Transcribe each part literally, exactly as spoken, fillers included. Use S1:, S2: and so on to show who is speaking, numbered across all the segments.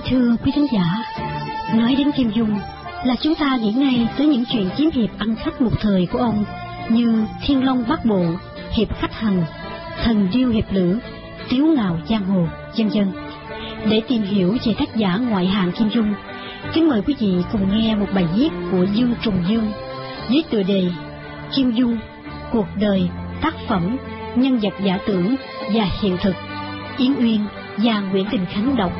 S1: Thưa quý khán giả, nói đến Kim Dung là chúng ta nghĩ ngay tới những chuyện kiếm hiệp ăn khách một thời của ông như Thiên Long Bát Bộ, Hiệp Khách Hành, Thần Điêu Hiệp Lữ, Tiếu Ngạo Giang Hồ, vân vân. Để tìm hiểu về tác giả ngoại hạng Kim Dung, kính mời quý vị cùng nghe một bài viết của Dương Trùng Dương với tựa đề Kim Dung, cuộc đời, tác phẩm, nhân vật giả tưởng và hiện thực. Yến Uyên và Nguyễn Đình Khánh đọc.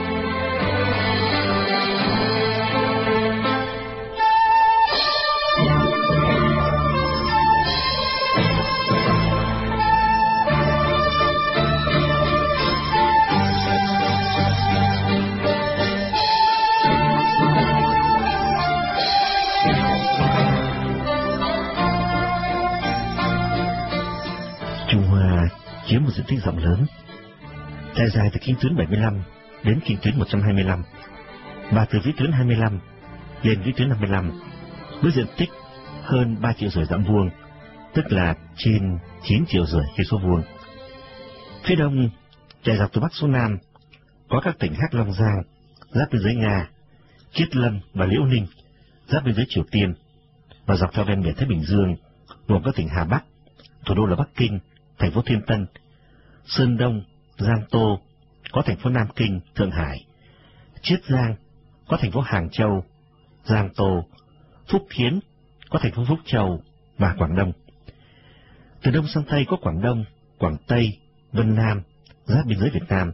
S2: Trung Hoa chiếm một diện tích rộng lớn, trải dài từ kinh tuyến bảy mươi lăm đến kinh tuyến một trăm hai mươi lăm và từ vĩ tuyến hai mươi lăm lên vĩ tuyến năm mươi lăm, với diện tích hơn ba triệu rưỡi dặm vuông, tức là trên chín triệu rưỡi cây số vuông. Phía đông trải dọc từ bắc xuống nam có các tỉnh Hắc Long Giang giáp biên giới Nga, Chiết Lâm và Liễu Ninh giáp biên giới Triều Tiên, và dọc theo ven biển Thái Bình Dương gồm các tỉnh Hà Bắc, thủ đô là Bắc Kinh, thành phố Thiên Tân, Sơn Đông, Giang Tô, có thành phố Nam Kinh, Thượng Hải, Chiết Giang, có thành phố Hàng Châu, Giang Tô, Phúc Kiến, có thành phố Phúc Châu và Quảng Đông. Từ đông sang tây có Quảng Đông, Quảng Tây, Vân Nam, giáp biên giới Việt Nam.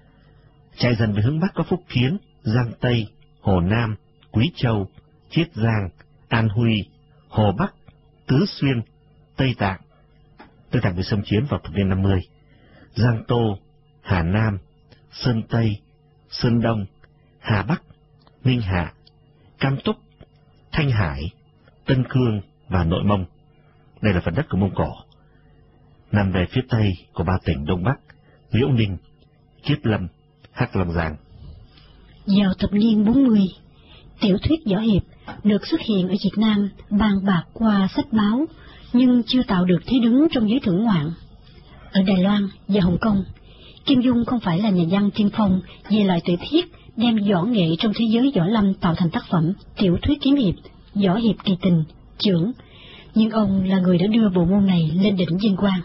S2: Chạy dần về hướng bắc có Phúc Kiến, Giang Tây, Hồ Nam, Quý Châu, Chiết Giang, An Huy, Hồ Bắc, Tứ Xuyên, Tây Tạng. Tây Tạng bị xâm chiếm vào thập niên năm mươi. Giang Tô, Hà Nam, Sơn Tây, Sơn Đông, Hà Bắc, Ninh Hạ, Cam Túc, Thanh Hải, Tân Cương và Nội Mông. Đây là phần đất của Mông Cổ. Nằm về phía tây của ba tỉnh Đông Bắc, Liễu Ninh, Chiết Lâm, Hắc Long Giang.
S1: Vào thập niên bốn mươi, tiểu thuyết võ hiệp được xuất hiện ở Việt Nam bàn bạc qua sách báo, nhưng chưa tạo được thế đứng trong giới thưởng ngoạn. Ở Đài Loan và Hồng Kông, Kim Dung không phải là nhà văn tiên phong về loại tiểu thuyết đem võ nghệ trong thế giới võ lâm tạo thành tác phẩm tiểu thuyết kiếm hiệp, võ hiệp kỳ tình, chưởng, nhưng ông là người đã đưa bộ môn này lên đỉnh vinh quang.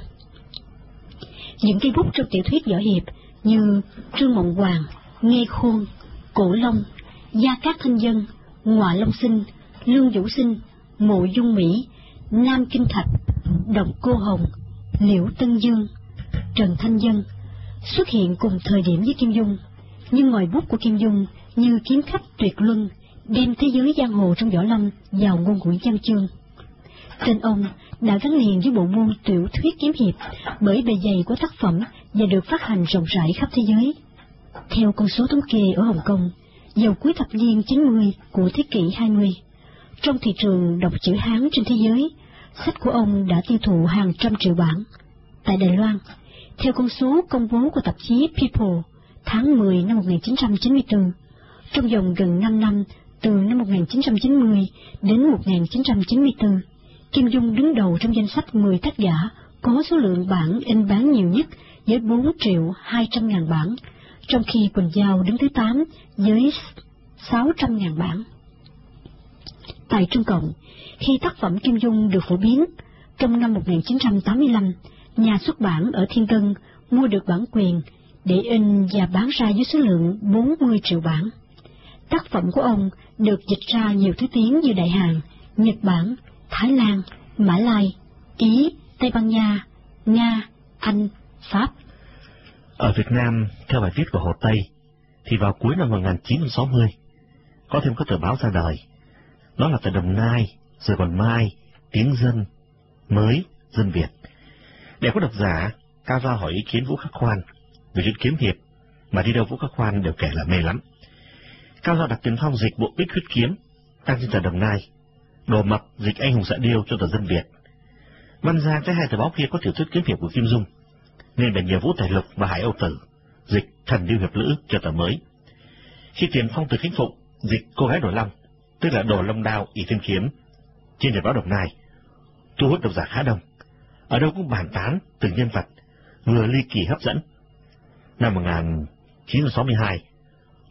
S1: Những cây bút trong tiểu thuyết võ hiệp như Trương Mộng Hoàng, Nghê Khôn, Cổ Long, Gia Cát Thanh Dân, Ngọa Long Sinh, Lương Vũ Sinh, Mộ Dung Mỹ, Nam Kinh Thạch, Độc Cô Hồng, Liễu Tân Dương, Trần Thanh Dân xuất hiện cùng thời điểm với Kim Dung, nhưng ngòi bút của Kim Dung như kiếm khách tuyệt luân, đem thế giới giang hồ trong võ lâm vào ngôn ngữ văn chương. Tên ông đã gắn liền với bộ môn tiểu thuyết kiếm hiệp bởi bề dày của tác phẩm và được phát hành rộng rãi khắp thế giới. Theo con số thống kê ở Hồng Kông, vào cuối thập niên chín mươi của thế kỷ hai mươi, trong thị trường đọc chữ Hán trên thế giới, sách của ông đã tiêu thụ hàng trăm triệu bản. Tại Đài Loan, theo con số công bố của tạp chí People tháng mười năm một nghìn chín trăm chín mươi tư, trong vòng gần năm năm, từ năm một nghìn chín trăm chín mươi đến một nghìn chín trăm chín mươi tư, Kim Dung đứng đầu trong danh sách mười tác giả có số lượng bản in bán nhiều nhất với bốn triệu hai trăm ngàn bản, trong khi Quỳnh Giao đứng thứ tám với sáu trăm ngàn bản. Tại Trung Cộng, khi tác phẩm Kim Dung được phổ biến, trong năm một nghìn chín trăm tám mươi lăm, nhà xuất bản ở Thiên Tân mua được bản quyền để in và bán ra với số lượng bốn mươi triệu bản. Tác phẩm của ông được dịch ra nhiều thứ tiếng như Đại Hàn, Nhật Bản, Thái Lan, Mã Lai, Ý, Tây Ban Nha, Nga, Anh, Pháp.
S2: Ở Việt Nam, theo bài viết của Hồ Tây, thì vào cuối năm một nghìn chín trăm sáu mươi, có thêm các tờ báo ra đời. Đó là tờ Đồng Nai, rồi còn Mai, Tiếng Dân, Mới, Dân Việt. Để có độc giả, Cao Giao hỏi ý kiến Vũ Khắc Khoan về chuyện kiếm hiệp, mà đi đâu Vũ Khắc Khoan đều kể là mê lắm. Cao Giao đặt tiền phong dịch bộ Bích Huyết Kiếm, đăng trên tờ Đồng Nai, Đồ Mập dịch Anh Hùng Dạ Điêu cho tờ Dân Việt. Văn Giang thấy hai tờ báo kia có tiểu thuyết kiếm hiệp của Kim Dung, nên bèn nhờ Vũ Tài Lục và Hải Âu Tử dịch Thần Điêu Hiệp Lữ cho tờ Mới. Khi tiền phong từ Khánh Phụng dịch Cô Gái Đồ Long, tức là Đồ Long Đao ỷ Thiên Kiếm, trên tờ báo Đồng Nai, thu hút độc giả khá đông. Ở đâu cũng bàn tán từng nhân vật vừa ly kỳ hấp dẫn. Năm một nghìn chín trăm sáu mươi hai,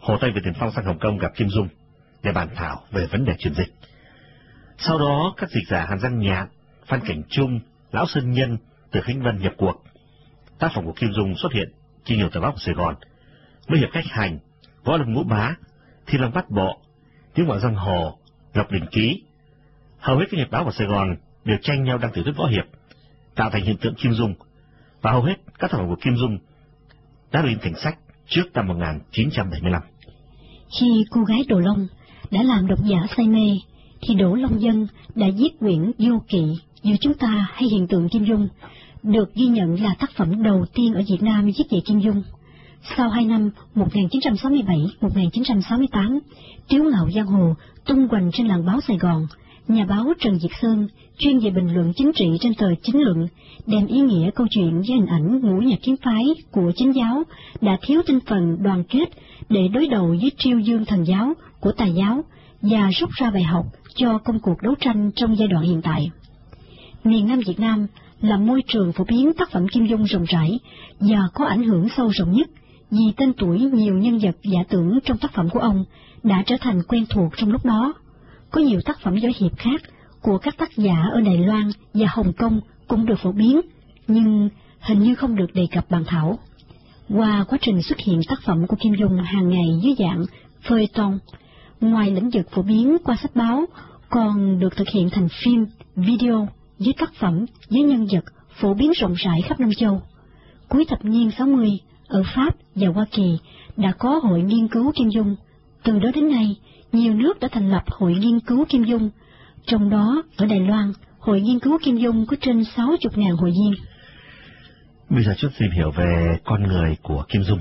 S2: Hồ Tây và Tiền Phong sang Hồng Kông gặp Kim Dung để bàn thảo về vấn đề chuyển dịch. Sau đó, các dịch giả Hàn Giang Nhạn, Phan Cảnh Trung, Lão Sơn Nhân từ Khánh Vân nhập cuộc. Tác phẩm của Kim Dung xuất hiện trên nhiều tờ báo của Sài Gòn, Mấy Hiệp Khách Hành, Võ Lâm Ngũ Bá, Thiên Long Bát Bộ, Tiếng Ngoại Giang Hồ, Lộc Đỉnh Ký. Hầu hết các nhật báo của Sài Gòn đều tranh nhau đăng tiểu thuyết võ hiệp, tạo thành hiện tượng Kim Dung, và hầu hết các tác phẩm của Kim Dung đã lên thành sách trước năm một nghìn chín trăm bảy mươi lăm.
S1: Khi Cô Gái Đồ Long đã làm độc giả say mê, thì Đỗ Long Dân đã viết quyển Vô Kỵ Giữa Chúng Ta hay Hiện tượng Kim Dung, được ghi nhận là tác phẩm đầu tiên ở Việt Nam viết về Kim Dung. Sau hai năm một nghìn chín trăm sáu mươi bảy đến một nghìn chín trăm sáu mươi tám, tiếu ngạo giang hồ tung hoành trên làng báo Sài Gòn, nhà báo Trần Việt Sơn, chuyên về bình luận chính trị trên tờ Chính Luận, đem ý nghĩa câu chuyện với hình ảnh ngũ nhạc kiếm phái của Chính giáo đã thiếu tinh thần đoàn kết để đối đầu với triêu dương thần giáo của Tà giáo, và rút ra bài học cho công cuộc đấu tranh trong giai đoạn hiện tại. Miền Nam Việt Nam là môi trường phổ biến tác phẩm Kim Dung rộng rãi và có ảnh hưởng sâu rộng nhất, vì tên tuổi nhiều nhân vật giả tưởng trong tác phẩm của ông đã trở thành quen thuộc trong lúc đó. Có nhiều tác phẩm võ hiệp khác của các tác giả ở Đài Loan và Hồng Kông cũng được phổ biến, nhưng hình như không được đề cập bàn thảo. Qua quá trình xuất hiện tác phẩm của Kim Dung hàng ngày dưới dạng feuilleton, ngoài lĩnh vực phổ biến qua sách báo, còn được thực hiện thành phim, video với tác phẩm với nhân vật phổ biến rộng rãi khắp Nam Châu. Cuối thập niên sáu mươi, ở Pháp và Hoa Kỳ đã có hội nghiên cứu Kim Dung. Từ đó đến nay, nhiều nước đã thành lập hội nghiên cứu Kim Dung, trong đó ở Đài Loan, hội nghiên cứu Kim Dung có trên sáu mươi nghìn hội viên.
S2: Bây giờ chút tìm hiểu về con người của Kim Dung.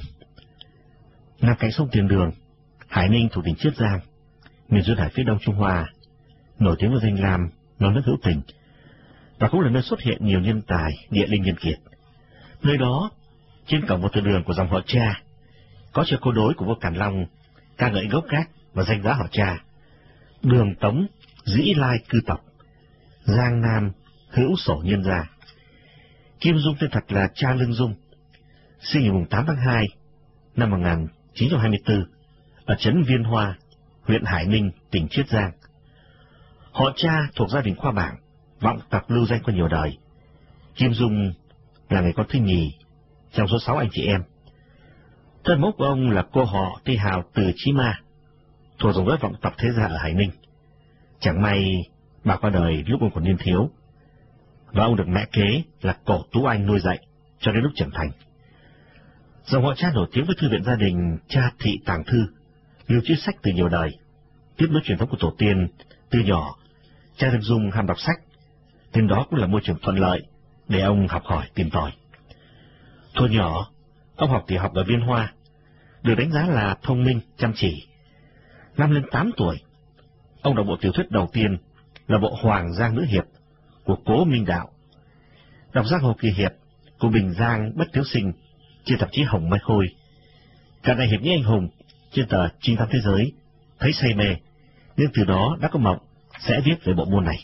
S2: Nằm cạnh sông Tiền Đường, Hải Ninh thuộc tỉnh Chiết Giang, miền duyên hải phía đông Trung Hoa, nổi tiếng với danh lam non nước hữu tình, và cũng là nơi xuất hiện nhiều nhân tài địa linh nhân kiệt. Nơi đó, trên cổng một từ đường của dòng họ Cha, có chợ câu đối của vua Càn Long ca ngợi gốc gác và danh giá họ Cha. Đường Tống dĩ lai cư tộc, Giang Nam hữu sổ nhân gia. Kim Dung tên thật là Cha Lương Dung, sinh ngày tám tháng hai năm một nghìn chín trăm hai mươi tư ở trấn Viên Hoa, huyện Hải Ninh, tỉnh Chiết Giang. Họ Cha thuộc gia đình khoa bảng, vọng tộc lưu danh qua nhiều đời. Kim Dung là người con thứ nhì trong số sáu anh chị em. Thân mẫu của ông là cô họ Tây Hào Từ Chí Ma, thuộc dòng dõi vọng tộc thế gia ở Hải Ninh. Chẳng may bà qua đời lúc ông còn niên thiếu, và ông được mẹ kế là Cổ Tú Anh nuôi dạy cho đến lúc trưởng thành. Dòng họ Cha nổi tiếng với thư viện gia đình Cha Thị Tàng Thư, lưu trữ sách từ nhiều đời, tiếp nối truyền thống của tổ tiên. Từ nhỏ, Cha Lương Dung ham đọc sách, nên đó cũng là môi trường thuận lợi để ông học hỏi tìm tòi. Thuở nhỏ, ông học tiểu học ở Viên Hoa, được đánh giá là thông minh, chăm chỉ. Năm lên tám tuổi, ông đọc bộ tiểu thuyết đầu tiên là bộ Hoàng Giang Nữ Hiệp của Cố Minh Đạo, đọc Giang Hồ Kỳ Hiệp của Bình Giang Bất Tiếu Sinh trên tạp chí Hồng Mai Khôi, cả đại hiệp nghĩa anh hùng trên tờ Trinh Thám Thế Giới, thấy say mê, nên từ đó đã có mộng sẽ viết về bộ môn này.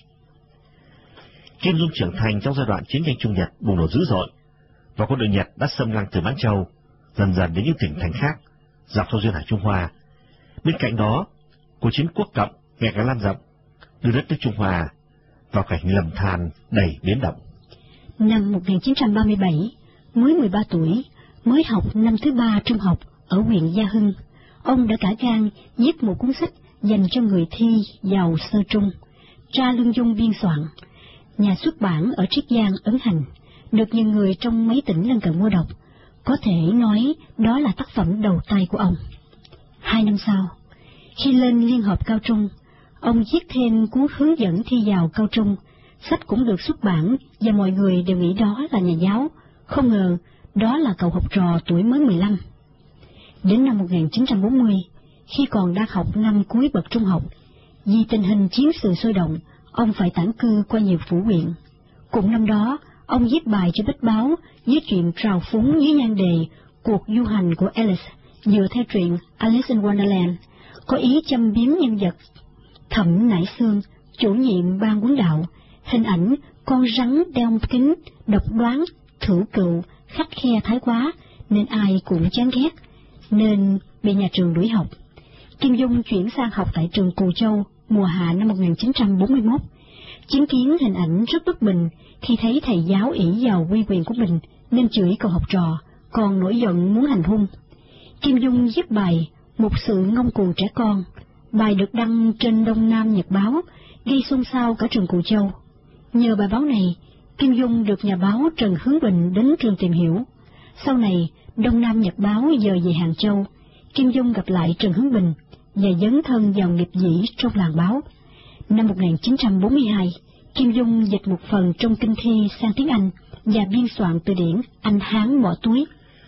S2: Kim Dung trưởng thành trong giai đoạn chiến tranh Trung Nhật bùng nổ dữ dội, và quân đội Nhật đã xâm lăng từ Mãn Châu dần dần đến những tỉnh thành khác dọc theo duyên hải Trung Hoa. Bên cạnh đó, cuộc chiến quốc cộng ngày càng lan rộng, đưa đất nước Trung Hoa vào cảnh lầm than đầy biến động.
S1: Năm một nghìn chín trăm ba mươi bảy, mới mười ba tuổi, mới học năm thứ ba trung học ở huyện Gia Hưng, ông đã cả gan viết một cuốn sách dành cho người thi vào sơ trung, Cha Lương Dung biên soạn. Nhà xuất bản ở Triết Giang ấn hành, được nhiều người trong mấy tỉnh lân cận mua đọc. Có thể nói đó là tác phẩm đầu tay của ông. Hai năm sau, khi lên Liên Hợp Cao Trung, ông viết thêm cuốn hướng dẫn thi vào Cao Trung. Sách cũng được xuất bản và mọi người đều nghĩ đó là nhà giáo. Không ngờ đó là cậu học trò tuổi mới mười lăm. Đến năm một nghìn chín trăm bốn mươi, khi còn đang học năm cuối bậc trung học, vì tình hình chiến sự sôi động, ông phải tản cư qua nhiều phủ huyện. Cùng năm đó, ông viết bài cho Bích Báo với chuyện trào phúng dưới nhan đề Cuộc du hành của Alice, dựa theo truyện Alice in Wonderland, có ý châm biếm nhân vật Thẩm Nải Xương, chủ nhiệm ban huấn đạo, hình ảnh con rắn đeo kính, độc đoán, thử cựu, khắt khe thái quá, nên ai cũng chán ghét, nên bị nhà trường đuổi học. Kim Dung chuyển sang học tại trường Cù Châu mùa hạ năm một nghìn chín trăm bốn mươi mốt, chứng kiến hình ảnh rất bất bình khi thấy thầy giáo ỷ vào uy quyền của mình nên chửi cậu học trò, còn nổi giận muốn hành hung. Kim Dung viết bài Một sự ngông cuồng trẻ con. Bài được đăng trên Đông Nam Nhật Báo, gây xôn xao cả trường Cù Châu. Nhờ bài báo này, Kim Dung được nhà báo Trần Hướng Bình đến trường tìm hiểu. Sau này, Đông Nam Nhật Báo dời về Hàng Châu, Kim Dung gặp lại Trần Hướng Bình và dấn thân vào nghiệp dĩ trong làng báo. Năm một nghìn chín trăm bốn mươi hai, Kim Dung dịch một phần trong kinh thi sang tiếng Anh và biên soạn từ điển Anh Hán Mỏ Túi.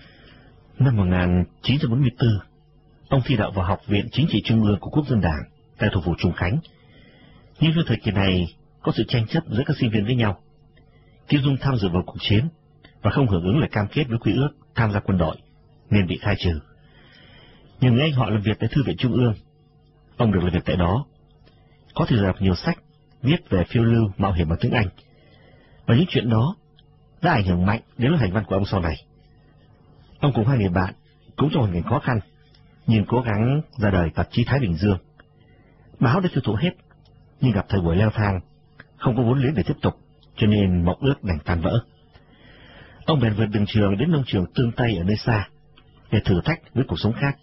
S2: Năm một nghìn chín trăm bốn mươi tư, ông thi đậu vào Học viện Chính trị Trung ương của Quốc dân Đảng tại thủ phủ Trùng Khánh. Nhưng trong thời kỳ này có sự tranh chấp giữa các sinh viên với nhau. Kim Dung tham dự vào cuộc chiến và không hưởng ứng lời cam kết với quy ước tham gia quân đội nên bị khai trừ. Nhưng anh họ làm việc tại Thư viện Trung ương, ông được làm việc tại đó, có thể đọc nhiều sách viết về phiêu lưu mạo hiểm bằng tiếng Anh, và những chuyện đó đã ảnh hưởng mạnh đến lối hành văn của ông sau này. Ông cùng hai người bạn cũng trong hoàn cảnh khó khăn nhưng cố gắng ra đời tạp chí Thái Bình Dương. Báo đã tiêu thụ hết, nhưng gặp thời buổi leo thang, không có vốn liếng để tiếp tục, cho nên mộng ước đành tan vỡ. Ông bèn vượt đường trường đến nông trường Tương Tây ở nơi xa để thử thách với cuộc sống khác.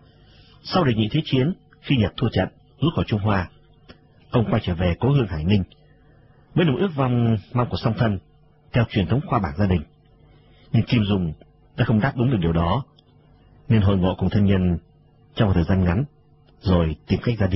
S2: Sau đệ nhị thế chiến, khi Nhật thua trận rút khỏi Trung Hoa, ông quay trở về cố hương Hải Ninh với một ước vọng mong của song thân theo truyền thống khoa bảng gia đình. Nhưng Kim Dung đã không đáp ứng được điều đó, nên hội ngộ cùng thân nhân trong một thời gian ngắn rồi tìm cách ra đi.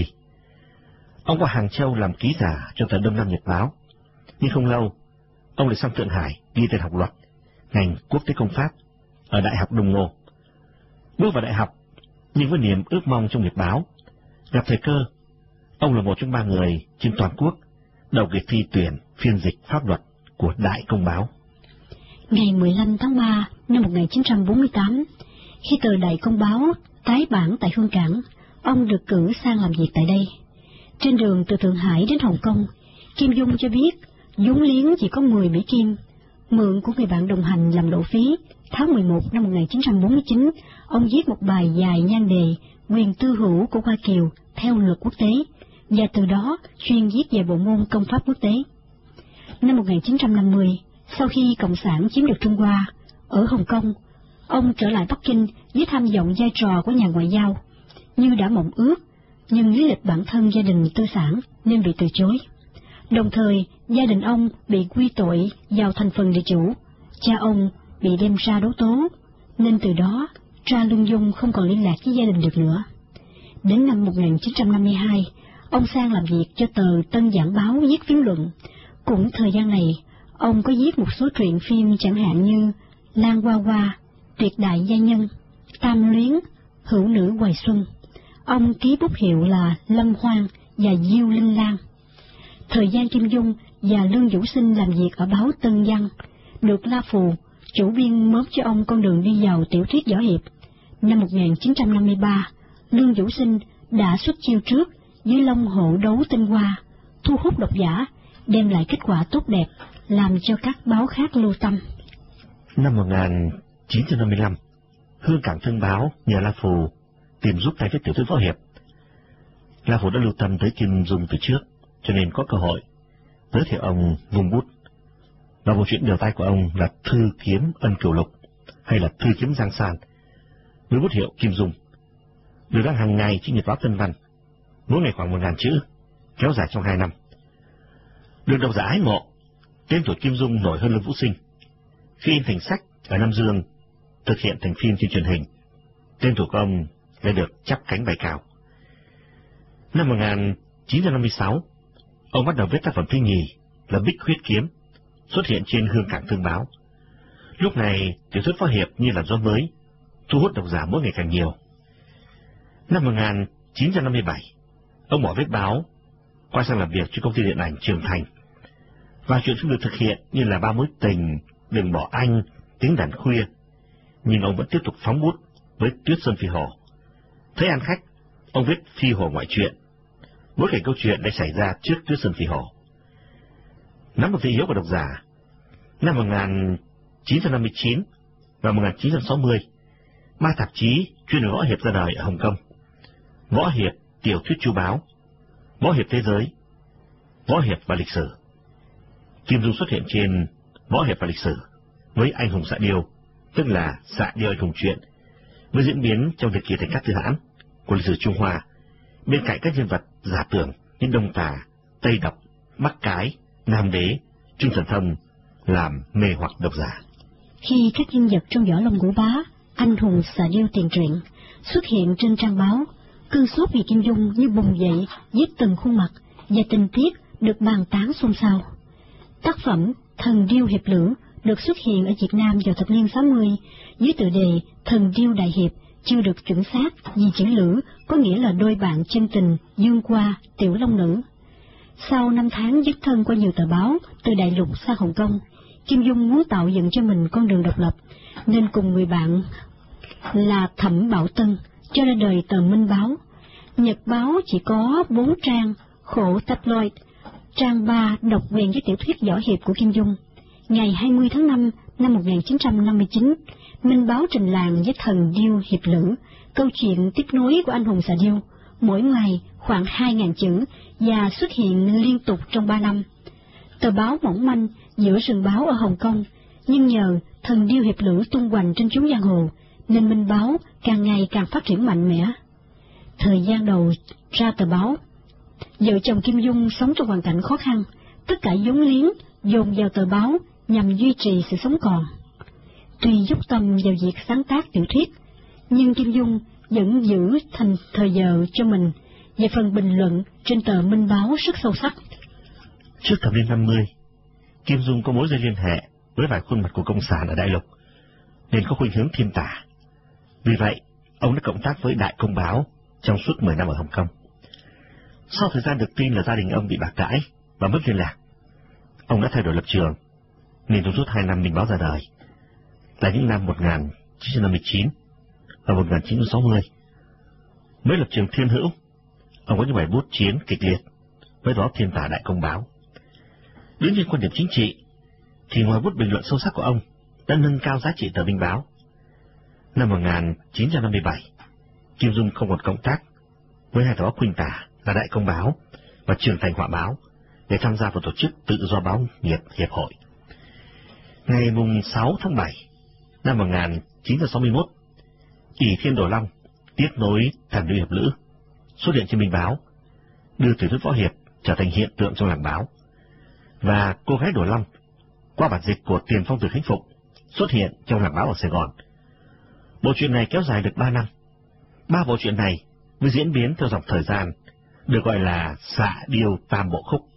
S2: Ông qua Hàng Châu làm ký giả cho tờ Đông Nam Nhật Báo, nhưng không lâu ông lại sang Thượng Hải ghi tên học luật ngành quốc tế công pháp ở Đại học Đông Ngô. Bước vào đại học, nhưng với niềm ước mong trong nghiệp báo, gặp thời cơ, ông là một trong ba người trên toàn quốc đầu kỳ thi tuyển phiên dịch pháp luật của Đại Công báo.
S1: Ngày mười lăm tháng ba năm một nghìn chín trăm bốn mươi tám, khi tờ Đại Công báo tái bản tại Hương Cảng, ông được cử sang làm việc tại đây. Trên đường từ Thượng Hải đến Hồng Kông, Kim Dung cho biết vốn liếng chỉ có mười Mỹ Kim, mượn của người bạn đồng hành làm lộ phí. Tháng mười một năm một nghìn chín trăm bốn mươi chín, ông viết một bài dài nhan đề Quyền tư hữu của Hoa Kiều theo luật quốc tế, và từ đó chuyên viết về bộ môn công pháp quốc tế. Năm một nghìn chín trăm năm mươi, sau khi Cộng sản chiếm được Trung Hoa, ở Hồng Kông, ông trở lại Bắc Kinh với tham vọng vai trò của nhà ngoại giao, như đã mộng ước, nhưng lý lịch bản thân gia đình tư sản nên bị từ chối. Đồng thời, gia đình ông bị quy tội vào thành phần địa chủ, cha ông bị đem ra đấu tố, nên từ đó Tra Lương Dung không còn liên lạc với gia đình được nữa. Đến năm một nghìn chín trăm năm mươi hai, ông sang làm việc cho tờ Tân Giảng Báo viết phiến luận. Cũng thời gian này, ông có viết một số truyện phim chẳng hạn như Lan Hoa Hoa, Tuyệt Đại Gia Nhân, Tam Luyến, Hữu Nữ Hoài Xuân. Ông ký bút hiệu là Lâm Hoang và Diêu Linh Lan. Thời gian Kim Dung và Lương Vũ Sinh làm việc ở báo Tân Văn, được La Phù, chủ biên mớm cho ông con đường đi vào tiểu thuyết võ hiệp. Năm một nghìn chín trăm năm mươi ba, Lương Vũ Sinh đã xuất chiêu trước với Long Hộ Đấu Tinh Hoa, thu hút độc giả, đem lại kết quả tốt đẹp, làm cho các báo khác lưu tâm.
S2: Năm một nghìn chín trăm năm mươi lăm, Hương Cảng Thân Báo nhờ La Phù tìm giúp tay viết tiểu thuyết võ hiệp. La Phù đã lưu tâm tới Kim Dung từ trước, cho nên có cơ hội giới thiệu ông vung bút. Và một chuyện điều tay của ông là Thư Kiếm Ân Cửu Lục hay là Thư Kiếm Giang San, với bút hiệu Kim Dung, được đăng hàng ngày trên Nhật Báo Tân Văn, mỗi ngày khoảng một ngàn chữ, kéo dài trong hai năm. Được độc giả ái mộ, tên tuổi Kim Dung nổi hơn Lương Vũ Sinh. Khi in thành sách ở Nam Dương, thực hiện thành phim trên truyền hình, tên tuổi của ông đã được chắp cánh bay cao. Năm một nghìn chín trăm năm mươi sáu, ông bắt đầu viết tác phẩm thứ nhì là Bích Huyết Kiếm, xuất hiện trên Hương Cảng Thương Báo. Lúc này, tiểu thuyết võ hiệp như là gió mới, thu hút độc giả mỗi ngày càng nhiều. Năm một nghìn chín trăm năm mươi bảy, ông bỏ viết báo, quay sang làm việc cho công ty điện ảnh Trường Thành. Và chuyện phim được thực hiện như là Ba Mối Tình, Đừng Bỏ Anh, Tiếng Đàn Khuya, nhưng ông vẫn tiếp tục phóng bút với Tuyết Sơn Phi Hồ. Thấy ăn khách, ông viết Phi Hồ Ngoại Truyện. Mỗi cảnh câu chuyện đã xảy ra trước Tuyết Sơn Phi Hồ. Nắm được thị hiếu của độc giả, năm một nghìn chín trăm năm mươi chín và một nghìn chín trăm sáu mươi, ba tạp chí chuyên về võ hiệp ra đời ở Hồng Kông: Võ hiệp, Tiểu thuyết chu báo, Võ hiệp thế giới, Võ hiệp và lịch sử. Kim Dung xuất hiện trên Võ hiệp và lịch sử với anh hùng xạ điêu, tức là xạ điêu anh hùng truyện, với diễn biến trong thời kỳ thành Cát Tư Hãn của lịch sử Trung Hoa, bên cạnh các nhân vật giả tưởng như Đông Tà, Tây Độc, Bắc Cái, Nam Đế, Trương Thần Thông làm mê hoặc độc giả.
S1: Khi các nhân vật trong Võ Lâm Ngũ Bá, anh hùng xạ điêu tiền truyện xuất hiện trên trang báo, cơn sốt vì Kim Dung như bùng dậy với từng khuôn mặt và tình tiết được bàn tán xôn xao. Tác phẩm Thần Điêu Hiệp Lữ được xuất hiện ở Việt Nam vào thập niên sáu mươi với tựa đề Thần Điêu Đại Hiệp, chưa được chuẩn xác vì chữ Lữ có nghĩa là đôi bạn chân tình dương qua tiểu long nữ. Sau năm tháng dứt thân qua nhiều tờ báo từ đại lục sang Hồng Kông, Kim Dung muốn tạo dựng cho mình con đường độc lập, nên cùng người bạn là Thẩm Bảo Tân cho ra đời tờ Minh Báo. Nhật báo chỉ có bốn trang, khổ tabloid. Trang ba độc quyền với tiểu thuyết võ hiệp của Kim Dung. Ngày hai mươi tháng năm năm một nghìn chín trăm năm mươi chín, Minh Báo trình làng với Thần Điêu Hiệp Lữ, câu chuyện tiếp nối của anh hùng xạ điêu, mỗi ngày khoảng hai nghìn chữ và xuất hiện liên tục trong ba năm. Tờ báo mỏng manh giữa rừng báo ở Hồng Kông, nhưng nhờ Thần Điêu Hiệp Lữ tung hoành trên chốn giang hồ, nên Minh Báo càng ngày càng phát triển mạnh mẽ. Thời gian đầu ra tờ báo, vợ chồng Kim Dung sống trong hoàn cảnh khó khăn, tất cả vốn liếng dồn vào tờ báo nhằm duy trì sự sống còn. Tuy dốc tâm vào việc sáng tác tiểu thuyết, nhưng Kim Dung vẫn giữ thành thời giờ cho mình về phần bình luận trên tờ Minh Báo rất sâu sắc.
S2: Trước thập niên năm mươi, Kim Dung có mối dây liên hệ với vài khuôn mặt của cộng sản ở đại lục, nên có khuynh hướng thiên tả. Vì vậy, ông đã cộng tác với Đại Công báo trong suốt mười năm ở Hồng Kông. Sau thời gian được tin là gia đình ông bị bạc đãi và mất liên lạc, ông đã thay đổi lập trường, nên trong suốt hai năm Minh Báo ra đời, là những năm một nghìn chín trăm năm mươi chín và một nghìn chín trăm sáu mươi. Với lập trường thiên hữu, ông có những bài bút chiến kịch liệt với đó thiên tả Đại Công báo. Đến trên quan điểm chính trị, thì ngoài bút bình luận sâu sắc của ông đã nâng cao giá trị tờ Minh Báo. Năm một nghìn chín trăm năm mươi bảy, Kim Dung không còn cộng tác với hai tờ báo khuynh tả là Đại Công báo và Trường Thành Họa báo để tham gia vào tổ chức Tự do báo nghiệp hiệp hội. Ngày sáu tháng bảy năm một nghìn chín trăm sáu mươi mốt, ỷ Thiên Đồ Long tiếp nối Thần Điêu Hiệp Lữ xuất hiện trên Minh Báo, đưa tiểu thuyết võ hiệp trở thành hiện tượng trong làng báo. Và Cô Gái Đồ Long qua bản dịch của Tiền Phong Từ Khánh Phục xuất hiện trong làng báo ở Sài Gòn. Bộ truyện này kéo dài được ba năm. Ba bộ truyện này với diễn biến theo dòng thời gian được gọi là xạ điêu tam bộ khúc.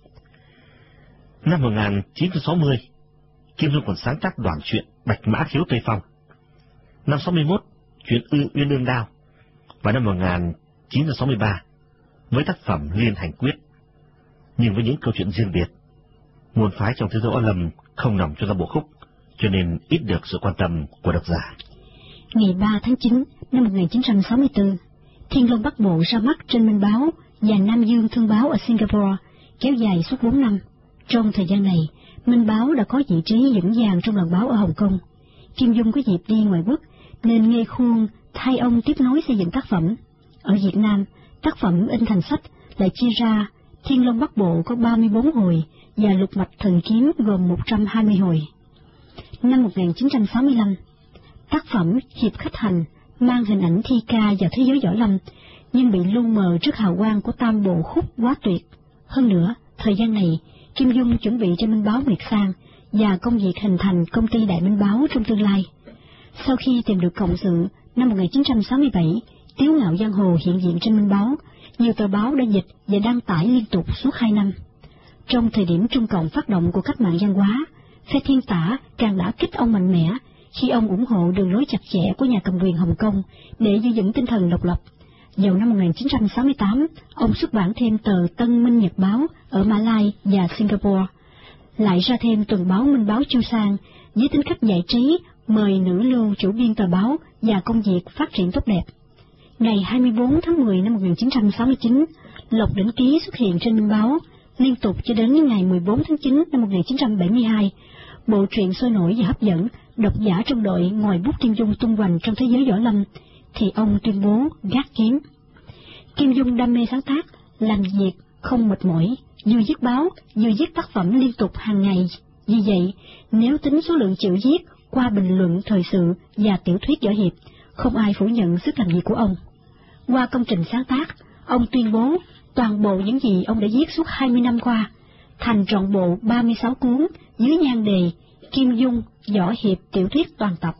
S2: Năm một nghìn chín trăm sáu mươi, Kim Dung còn sáng tác đoạn truyện Bạch Mã Khiếu Tây Phong. Năm sáu mươi mốt, truyện Ư Uyên Ương Đao, và năm một nghìn chín trăm sáu mươi ba với tác phẩm Liên Hành Quyết. Nhưng với những câu chuyện riêng biệt, môn phái trong thế giới võ lâm không nằm trong bộ khúc, cho nên ít được sự quan tâm của độc giả.
S1: Ngày ba tháng chín năm một nghìn chín trăm sáu mươi tư, Thiên Long Bắc Bộ ra mắt trên Minh Báo và Nam Dương Thương Báo ở Singapore, kéo dài suốt bốn năm. Trong thời gian này, Minh Báo đã có vị trí vững vàng trong đoàn báo ở Hồng Kông. Kim Dung có dịp đi ngoại quốc, nên nghe khuôn thay ông tiếp nối xây dựng tác phẩm. Ở Việt Nam, tác phẩm in thành sách lại chia ra Thiên Long Bắc Bộ có ba mươi bốn hồi và Lục Mạch Thần Kiếm gồm một trăm hai mươi hồi. Năm một nghìn chín trăm sáu mươi lăm, tác phẩm Hiệp Khách Hành mang hình ảnh thi ca vào thế giới võ lâm, nhưng bị lu mờ trước hào quang của tam bộ khúc quá tuyệt. Hơn nữa, thời gian này, Kim Dung chuẩn bị cho Minh Báo Nguyệt Sang và công việc hình thành công ty Đại Minh Báo trong tương lai. Sau khi tìm được cộng sự, năm một nghìn chín trăm sáu mươi bảy, Tiếu Ngạo Giang Hồ hiện diện trên Minh Báo, nhiều tờ báo đã dịch và đăng tải liên tục suốt hai năm. Trong thời điểm Trung Cộng phát động của cách mạng văn hóa, phe thiên tả càng đã kích ông mạnh mẽ khi ông ủng hộ đường lối chặt chẽ của nhà cầm quyền Hồng Kông để giữ vững tinh thần độc lập. Vào năm một nghìn chín trăm sáu mươi tám, ông xuất bản thêm tờ Tân Minh Nhật Báo ở Mã Lai và Singapore, lại ra thêm tuần báo Minh Báo Chu Sang với tính cách giải trí, mời nữ lưu chủ biên tờ báo và công việc phát triển tốt đẹp. Ngày hai mươi bốn tháng mười năm một nghìn chín trăm sáu mươi chín, Lộc Đỉnh Ký xuất hiện trên Minh Báo, liên tục cho đến ngày mười bốn tháng chín năm một nghìn chín trăm bảy mươi hai. Bộ truyện sôi nổi và hấp dẫn độc giả trong đội ngòi bút Kim Dung tung hoành trong thế giới võ lâm, thì ông tuyên bố gác kiếm. Kim Dung đam mê sáng tác, làm việc không mệt mỏi, vừa viết báo, vừa viết tác phẩm liên tục hàng ngày. Vì vậy, nếu tính số lượng chữ viết qua bình luận thời sự và tiểu thuyết võ hiệp, không ai phủ nhận sức làm việc của ông. Qua công trình sáng tác, ông tuyên bố toàn bộ những gì ông đã viết suốt hai mươi năm qua, thành trọn bộ ba mươi sáu cuốn dưới nhan đề Kim Dung võ hiệp tiểu thuyết toàn tập.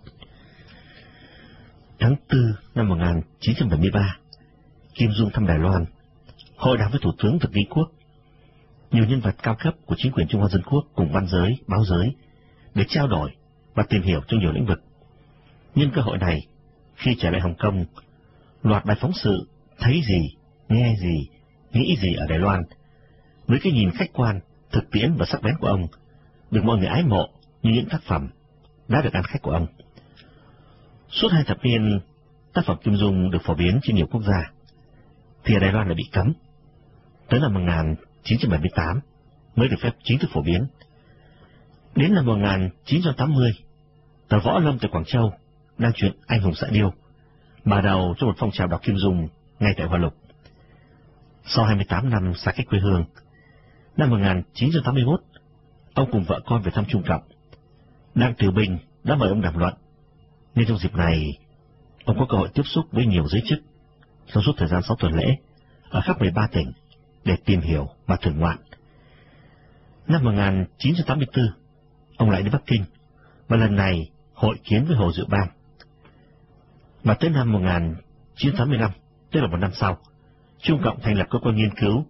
S2: Tháng tư năm một nghìn chín trăm bảy mươi ba, Kim Dung thăm Đài Loan, hội đàm với Thủ tướng Thực Lý Quốc. Nhiều nhân vật cao cấp của chính quyền Trung Hoa Dân Quốc cùng văn giới, báo giới để trao đổi và tìm hiểu trong nhiều lĩnh vực. Nhân cơ hội này, khi trở lại Hồng Kông, loạt bài phóng sự thấy gì, nghe gì, nghĩ gì ở Đài Loan, với cái nhìn khách quan, thực tiễn và sắc bén của ông, được mọi người ái mộ như những tác phẩm đã được ăn khách của ông. Suốt hai thập niên, tác phẩm Kim Dung được phổ biến trên nhiều quốc gia, thì ở Đài Loan lại bị cấm. Tới năm một nghìn chín trăm bảy mươi tám mới được phép chính thức phổ biến. Đến năm một nghìn chín trăm tám mươi, tờ Võ Lâm tại Quảng Châu đăng truyện Anh hùng xạ điêu, mở đầu cho một phong trào đọc Kim Dung ngay tại Hoa Lục. Sau hai mươi tám năm xa cách quê hương, năm một nghìn chín trăm tám mươi mốt, ông cùng vợ con về thăm Trung Cộng. Đặng Tiểu Bình đã mời ông đàm luận, nên trong dịp này, ông có cơ hội tiếp xúc với nhiều giới chức trong suốt thời gian sáu tuần lễ ở khắp mười ba tỉnh để tìm hiểu và thưởng ngoạn. Năm một nghìn chín trăm tám mươi tư, ông lại đến Bắc Kinh, và lần này hội kiến với Hồ Diệu Bang. Và tới năm một nghìn chín trăm tám mươi lăm, tức là một năm sau, Trung Cộng thành lập cơ quan nghiên cứu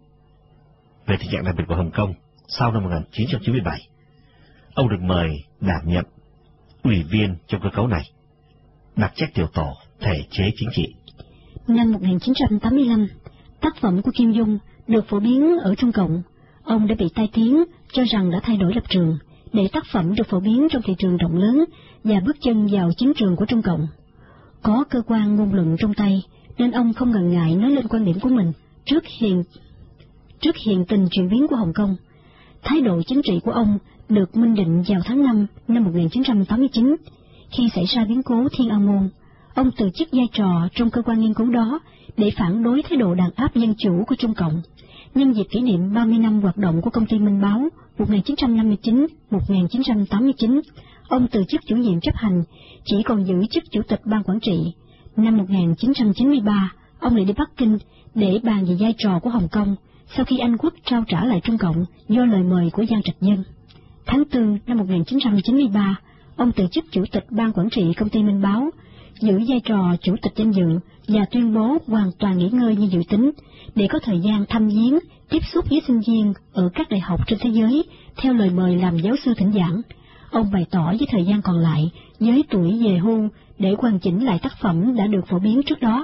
S2: về tình trạng đặc biệt của Hồng Kông sau năm một nghìn chín trăm chín mươi bảy. Ông được mời đảm nhận ủy viên trong cơ cấu này, đặc trách tiểu tổ thể chế chính trị.
S1: Năm một nghìn chín trăm tám mươi lăm, tác phẩm của Kim Dung được phổ biến ở Trung Cộng. Ông đã bị tai tiếng cho rằng đã thay đổi lập trường để tác phẩm được phổ biến trong thị trường rộng lớn và bước chân vào chiến trường của Trung Cộng. Có cơ quan ngôn luận trong tay, nên ông không ngần ngại nói lên quan điểm của mình trước hiện trước hiện tình chuyển biến của Hồng Kông. Thái độ chính trị của ông được minh định vào tháng năm năm một nghìn chín trăm tám mươi chín, khi xảy ra biến cố Thiên An Môn. Ông từ chức vai trò trong cơ quan nghiên cứu đó để phản đối thái độ đàn áp dân chủ của Trung Cộng. Nhân dịp kỷ niệm ba mươi năm hoạt động của công ty Minh Báo một nghìn chín trăm năm mươi chín đến một nghìn chín trăm tám mươi chín, ông từ chức chủ nhiệm chấp hành, chỉ còn giữ chức chủ tịch ban quản trị. Năm một nghìn chín trăm chín mươi ba, ông lại đi Bắc Kinh để bàn về vai trò của Hồng Kông sau khi Anh Quốc trao trả lại Trung Cộng do lời mời của Giang Trạch Dân. Tháng tư năm một nghìn chín trăm chín mươi ba, ông từ chức chủ tịch ban quản trị công ty Minh Báo, giữ vai trò chủ tịch danh dự và tuyên bố hoàn toàn nghỉ ngơi như dự tính để có thời gian thăm viếng, tiếp xúc với sinh viên ở các đại học trên thế giới theo lời mời làm giáo sư thỉnh giảng. Ông bày tỏ với thời gian còn lại với tuổi về hưu để hoàn chỉnh lại tác phẩm đã được phổ biến trước đó.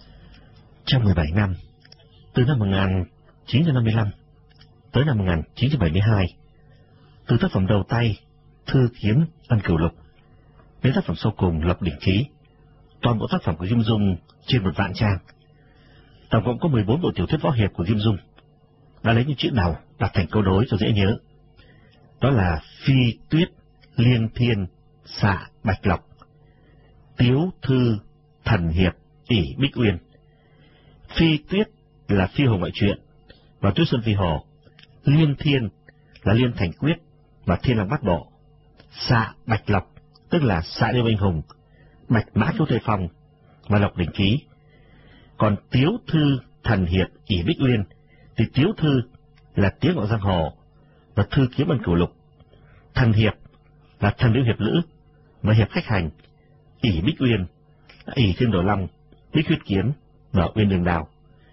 S2: Trong mười bảy năm, từ năm một nghìn chín trăm năm mươi lăm tới năm một nghìn chín trăm bảy mươi hai, từ tác phẩm đầu tay Thư Kiếm Ân Cửu Lục đến tác phẩm sau cùng Lộc Đỉnh Ký, toàn bộ tác phẩm của Kim Dung trên một vạn trang. Tổng cộng có mười bốn bộ tiểu thuyết võ hiệp của Kim Dung, đã lấy những chữ đầu đặt thành câu đối cho dễ nhớ. Đó là Phi Tuyết, Liên Thiên, Xạ Bạch Lộc, Tiếu Thư, Thần Hiệp, ỷ Bích Uyên. Phi Tuyết là phi hồ ngoại truyện và Tuyết Xuân Phi Hồ. Liên Thiên là Liên Thành Quyết và Thiên Long Bát Bộ. Xạ Bạch Lộc tức là Xạ Điêu Anh Hùng, Bạch Mã Khiếu Tây Phong và Lộc Đỉnh Ký. Còn Tiếu Thư, Thần Hiệp, ỷ Bích Uyên thì Tiếu Thư là Tiếng Ngọ Giang Hồ và Thư Kiếm Ân Cửu Lục. Thần Hiệp là Thần Điêu Hiệp Lữ và Hiệp Khách Hành. ỷ Bích Uyên là ỷ Thiên Đồ Long, Bích Huyết Kiếm và Uyên Đường Đào.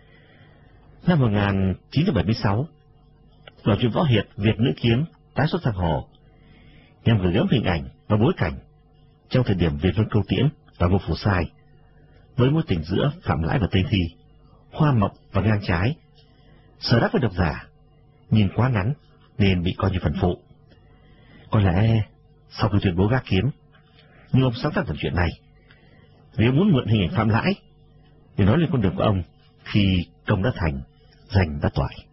S2: Năm một nghìn chín trăm bảy mươi sáu, đoàn truyện võ hiệp Việt Nữ Kiếm tái xuất giang hồ nhằm gửi gắm hình ảnh và bối cảnh trong thời điểm Việt Vương Câu Tiễn và Ngô Phủ Sai, với mối tình giữa Phạm Lãi và Tây Thi, hoa mộng và ngang trái. Sở đáp với độc giả nhìn quá ngắn nên bị coi như phần phụ. Có lẽ sau khi tuyên bố gác kiếm, nhưng ông sáng tác tập truyện này vì ông muốn mượn hình ảnh Phạm Lãi để nói lên con đường của ông khi công đã thành, danh đã toại.